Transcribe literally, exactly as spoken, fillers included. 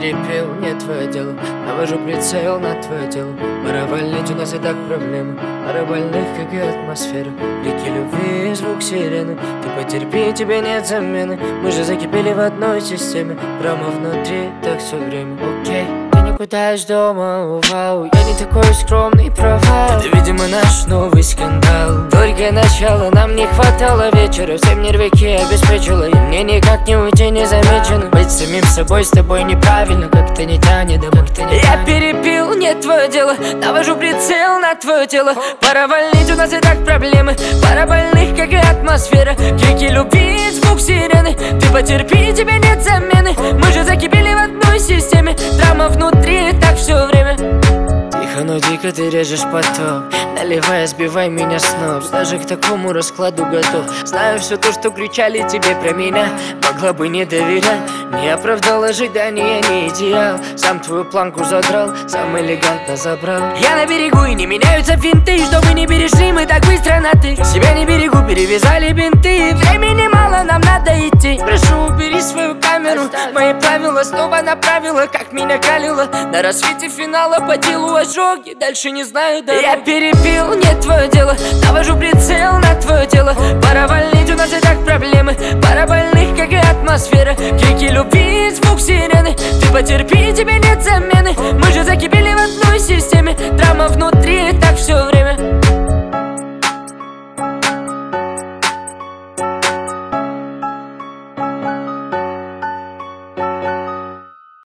перепил, не твое дело. Навожу прицел на твое тело. Пора валить, у нас и так проблемы. Пара больных, как и атмосфера. Крики любви, звук сирены. Ты потерпи, тебе нет замены. Мы же закипели в одной системе. Прямо внутри, так все время. Окей, ты никуда из дома, вау. Я не такой скромный провал. Это, видимо, наш новый скандал. Только начало, нам не хватало вечера. Всем нервики обеспечила, и мне никак не уйти незамеченным. Быть самим собой с тобой неправильно, как-то не тянет, да как-то не Я тянет. Перепил, не твое дело. Навожу прицел на твое тело. Пора валить, у нас и так проблемы. Пара больных, как и атмосфера. Крики любви, звук сирены. Ты потерпи, тебе нет замены. Мы же закипели в одной системе. Драма внутри, так все время. Тихо, но дико ты режешь поток. Наливай, сбивай меня с ног. Даже к такому раскладу готов. Знаю все то, что кричали тебе про меня. Могла бы не доверять. Не оправдал ожидания, не идеал. Сам твою планку задрал, сам элегантно забрал. Я на берегу и не меняются финты. Чтобы не перешли мы так быстро на ты. Себя не берегу, перевязали бинты. Времени мало, нам надо идти. Прошу, убери свою камеру. Мои правила снова направила, как меня калило. На рассвете финала по делу ожоги. Дальше не знаю, да. Я перепил, не твое дело. Навожу прицел на твое тело. Пора валить, у нас и так проблемы. Пара больных, как и атмосфера. Крики любви, звук сирены. Ты потерпи, тебе нет замены.